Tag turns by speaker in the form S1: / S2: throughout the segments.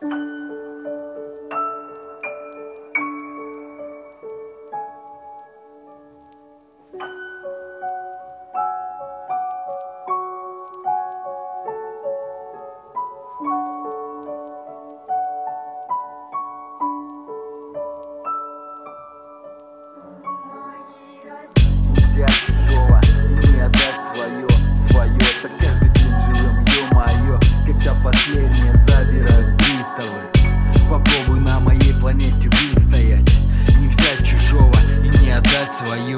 S1: Нельзя чужого не отдать свое. Так каждый день живем, ё-моё, когда последние забирают приставы. Попробуй на моей планете выстоять, не взять чужого и не отдать свое.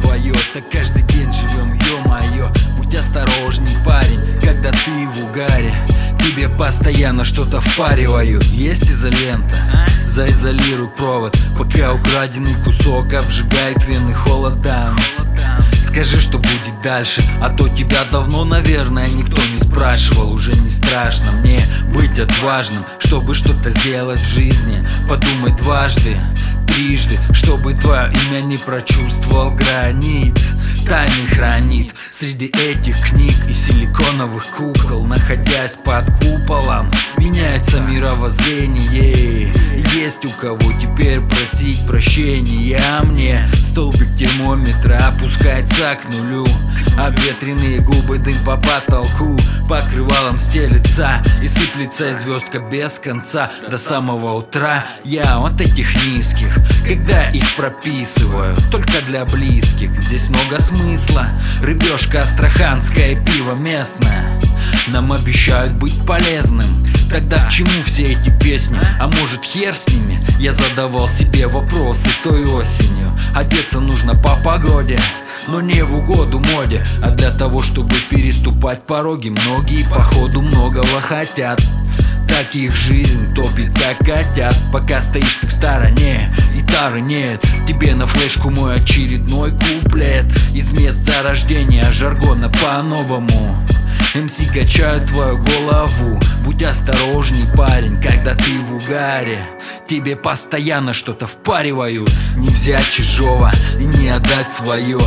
S1: Так каждый день живем, ё-моё. Будь осторожней, парень, когда ты в угаре. Тебе постоянно что-то впаривают. Есть изолента? Заизолируй провод, пока украденный кусок обжигает вены холодом. Скажи, что будет дальше, а то тебя давно, наверное, никто не спрашивал. Уже не страшно мне быть отважным, чтобы что-то сделать в жизни. Подумай дважды, трижды, чтобы твое имя не прочувствовал гранит. Тайны хранит среди этих книг и силиконовых кукол. Находясь под куполом, меняется мировоззрение. Есть у кого теперь просить прощения. Мне столбик термометра опускается к нулю. Обветренные губы, дым по потолку. Покрывалом стелется и сыплется звездка без конца. До самого утра я от этих низких, когда их прописываю только для близких. Здесь много смысла. Рыбешка астраханское, пиво местное нам обещают быть полезным. Тогда к чему все эти песни? А может, хер с ними? Я задавал себе вопросы той осенью. Одеться нужно по погоде, но не в угоду моде, а для того, чтобы переступать пороги. Многие походу многого хотят. Так их жизнь топит, как котят. Пока стоишь ты в стороне, и тары нет. Тебе на флешку мой очередной куплет из мест зарождения жаргона по-новому. МС качают твою голову. Будь осторожней, парень, когда ты в угаре. Тебе постоянно что-то впаривают. Не взять чужого и не отдать свое.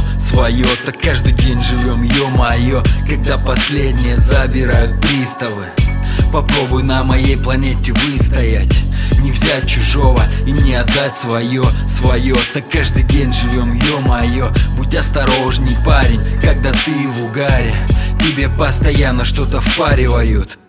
S1: Так каждый день живем, ё-моё, когда последние забирают приставы. Попробуй на моей планете выстоять, не взять чужого и не отдать свое. Так каждый день живем, ё-моё. Будь осторожней, парень, когда ты в угаре. Тебе постоянно что-то впаривают.